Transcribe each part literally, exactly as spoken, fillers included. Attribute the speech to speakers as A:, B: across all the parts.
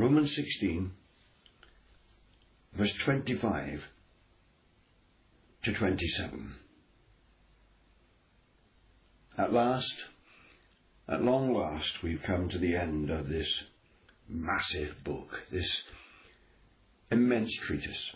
A: Romans sixteen, verse twenty-five to twenty-seven. At last, at long last, we've come to the end of this massive book, this immense treatise.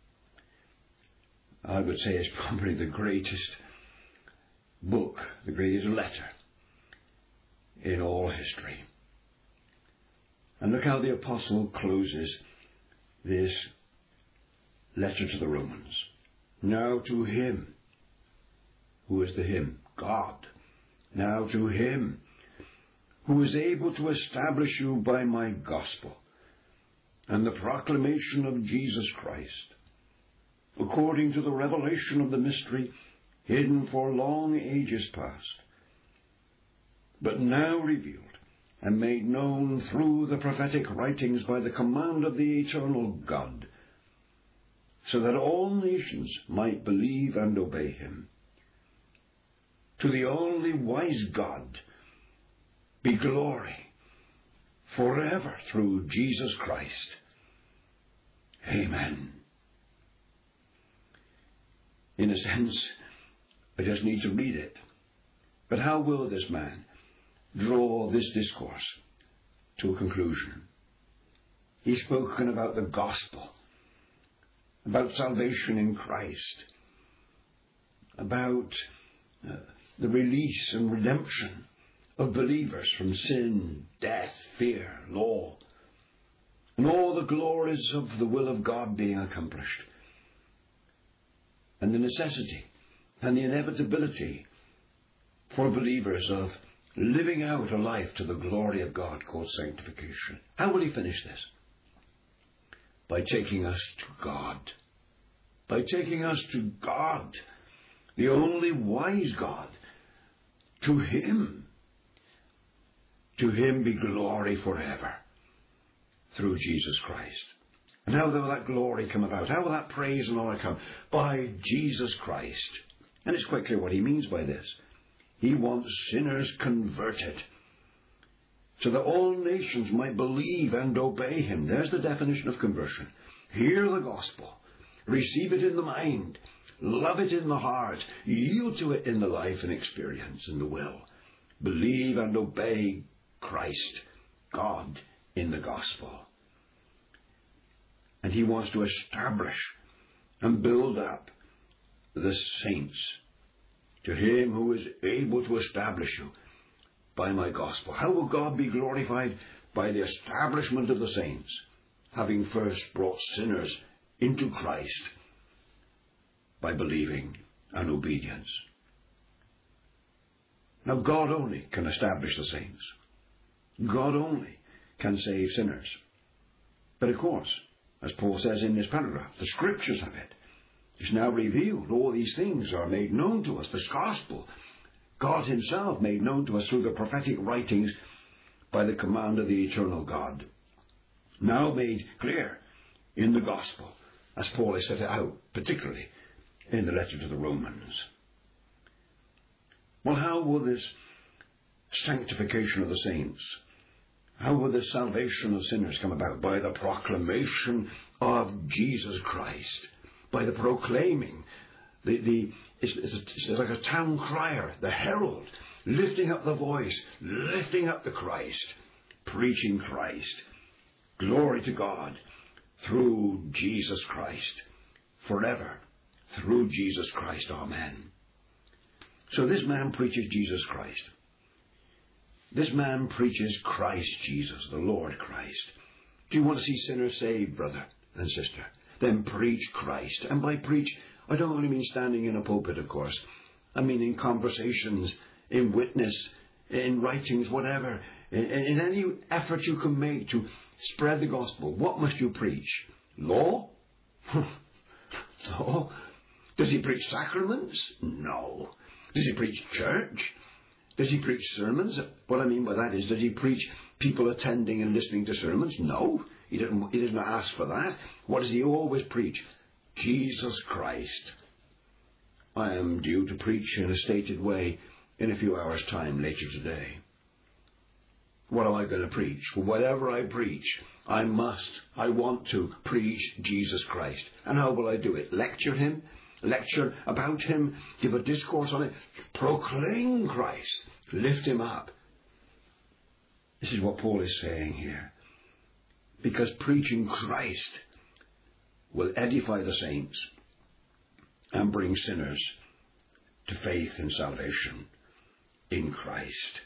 A: I would say it's probably the greatest book, the greatest letter in all history. And look how the apostle closes this letter to the Romans. Now to him, who is the him? God. Now to him who is able to establish you by my gospel and the proclamation of Jesus Christ, according to the revelation of the mystery hidden for long ages past, but now revealed and made known through the prophetic writings by the command of the eternal God, so that all nations might believe and obey him. To the only wise God be glory forever through Jesus Christ. Amen. In a sense, I just need to read it. But how will this man draw this discourse to a conclusion? He's spoken about the gospel, about salvation in Christ, about uh, the release and redemption of believers from sin, death, fear, law, and all the glories of the will of God being accomplished, and the necessity and the inevitability for believers of living out a life to the glory of God called sanctification. How will he finish this? By taking us to God. By taking us to God, the only wise God. To him. To him be glory forever through Jesus Christ. And how will that glory come about? How will that praise and honor come? By Jesus Christ. And it's quite clear what he means by this. He wants sinners converted, so that all nations might believe and obey him. There's the definition of conversion. Hear the gospel. Receive it in the mind. Love it in the heart. Yield to it in the life and experience and the will. Believe and obey Christ, God, in the gospel. And he wants to establish and build up the saints. To him who is able to establish you by my gospel. How will God be glorified? By the establishment of the saints, having first brought sinners into Christ by believing and obedience. Now God only can establish the saints. God only can save sinners. But of course, as Paul says in this paragraph, the scriptures have it. It's now revealed. All these things are made known to us. This gospel, God himself made known to us through the prophetic writings by the command of the eternal God. Now made clear in the gospel, as Paul has set it out, particularly in the letter to the Romans. Well, how will this sanctification of the saints, how will the salvation of sinners come about? By the proclamation of Jesus Christ. By the proclaiming, the, the it's, it's, it's like a town crier, the herald, lifting up the voice, lifting up the Christ, preaching Christ. Glory to God through Jesus Christ, forever through Jesus Christ. Amen. So this man preaches Jesus Christ. This man preaches Christ Jesus, the Lord Christ. Do you want to see sinners saved, brother and sister? Then preach Christ. And by preach, I don't only mean standing in a pulpit, of course. I mean in conversations, in witness, in writings, whatever. In, in any effort you can make to spread the gospel. What must you preach? Law? No. Does he preach sacraments? No. Does he preach church? Does he preach sermons? What I mean by that is, does he preach people attending and listening to sermons? No. He doesn't, he doesn't ask for that. What does he always preach? Jesus Christ. I am due to preach in a stated way in a few hours' time later today. What am I going to preach? Well, whatever I preach, I must, I want to preach Jesus Christ. And how will I do it? Lecture him? Lecture about him? Give a discourse on it? Proclaim Christ. Lift him up. This is what Paul is saying here. Because preaching Christ will edify the saints and bring sinners to faith and salvation in Christ.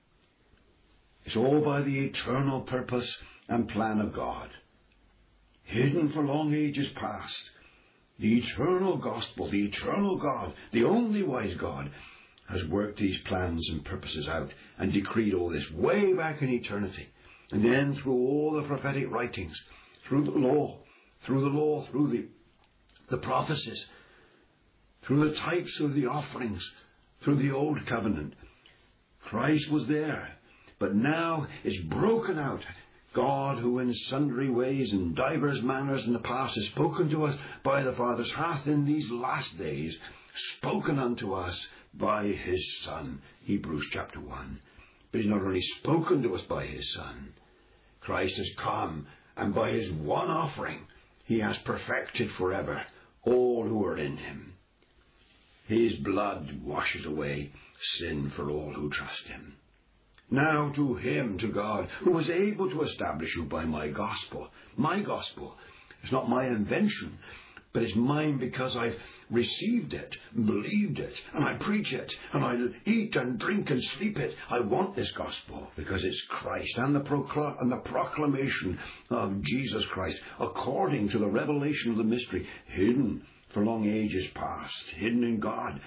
A: It's all by the eternal purpose and plan of God, hidden for long ages past. The eternal gospel, the eternal God, the only wise God, has worked these plans and purposes out and decreed all this way back in eternity. And then through all the prophetic writings, through the law, through the law, through the, the prophecies, through the types of the offerings, through the old covenant, Christ was there. But now is broken out. God, who in sundry ways and divers manners in the past has spoken to us by the fathers, hath in these last days spoken unto us by his Son. Hebrews chapter one. But he's not only spoken to us by his Son. Christ has come, and by his one offering he has perfected forever all who are in him. His blood washes away sin for all who trust him. Now to him, to God, who was able to establish you by my gospel. My gospel. It's not my invention, but it's mine because I've received it, believed it, and I preach it, and I eat and drink and sleep it. I want this gospel because it's Christ and the, procl- and the proclamation of Jesus Christ according to the revelation of the mystery, hidden for long ages past, hidden in God,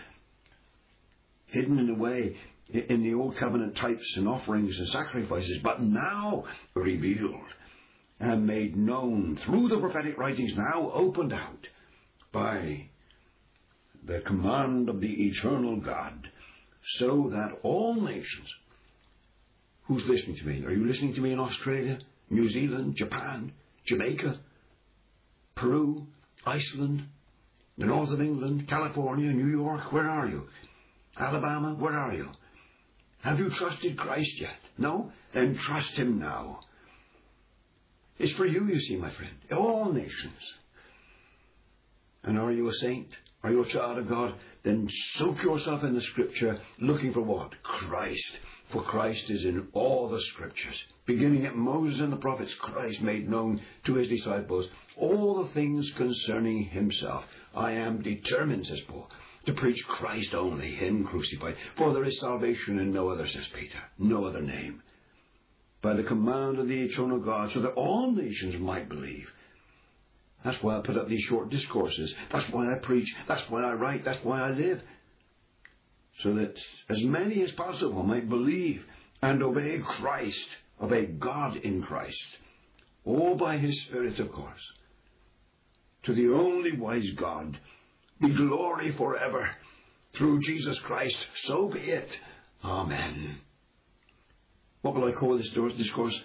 A: hidden in a way in the old covenant types and offerings and sacrifices, but now revealed and made known through the prophetic writings, now opened out by the command of the eternal God, so that all nations... Who's listening to me? Are you listening to me in Australia, New Zealand, Japan, Jamaica, Peru, Iceland, the north of England, California, New York? Where are you? Alabama? Where are you? Have you trusted Christ yet? No? Then trust him now. It's for you, you see, my friend. All nations. And are you a saint? Are you a child of God? Then soak yourself in the Scripture, looking for what? Christ. For Christ is in all the Scriptures. Beginning at Moses and the prophets, Christ made known to his disciples all the things concerning himself. I am determined, says Paul, to preach Christ only, him crucified. For there is salvation in no other, says Peter, no other name. By the command of the eternal God, so that all nations might believe. That's why I put up these short discourses. That's why I preach. That's why I write. That's why I live. So that as many as possible might believe and obey Christ, obey God in Christ. All by his Spirit, of course. To the only wise God be glory forever through Jesus Christ. So be it. Amen. What will I call this discourse?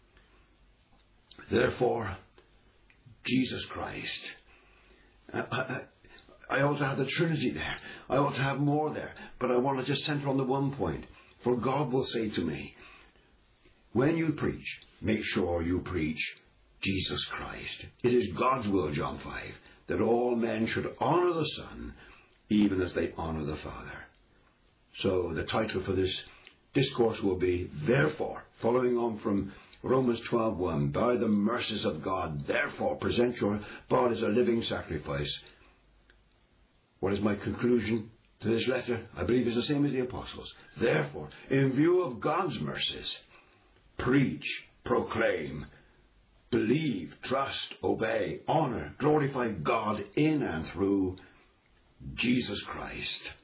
A: Therefore, Jesus Christ. I, I, I ought to have the Trinity there. I ought to have more there. But I want to just center on the one point. For God will say to me, when you preach, make sure you preach Jesus Christ. It is God's will, John five, that all men should honor the Son, even as they honor the Father. So the title for this discourse will be, Therefore, following on from Romans twelve one, by the mercies of God, therefore present your body as a living sacrifice. What is my conclusion to this letter? I believe it's the same as the Apostles. Therefore, in view of God's mercies, preach, proclaim, believe, trust, obey, honor, glorify God in and through Jesus Christ.